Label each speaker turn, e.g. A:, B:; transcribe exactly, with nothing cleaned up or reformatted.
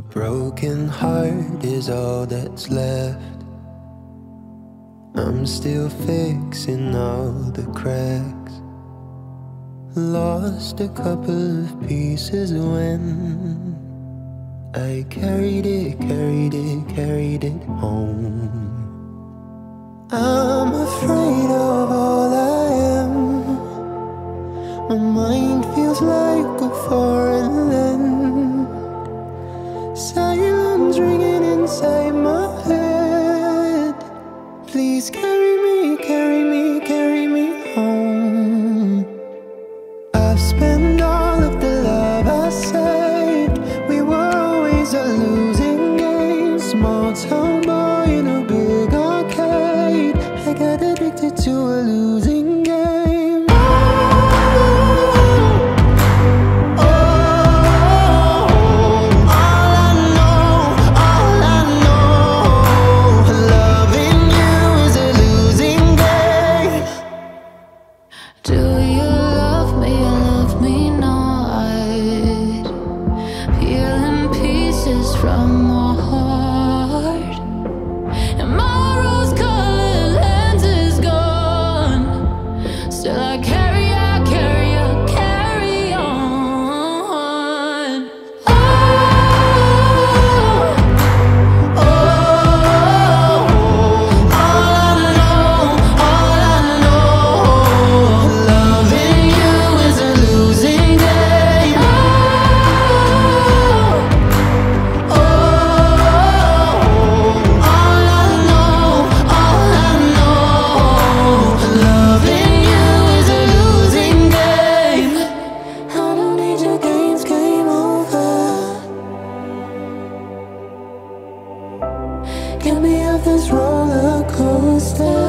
A: broken heart is all that's left. I'm still fixing all the cracks. Lost a couple of pieces when I carried it, carried it, carried it home. I'm afraid of all I am. My mind feels like a foreign land. Silence ringing inside my head. Please carry me, carry me, carry me home. I've spent all of the love I saved. We were always a losing game. Small town boy in a big arcade. I got addicted to a losing game.
B: From my heart, and my rose-colored lens is gone. Still I carry, I carry, I carry on. Oh, oh, all I know, all I know, loving you is a losing game. Get me off this roller coaster.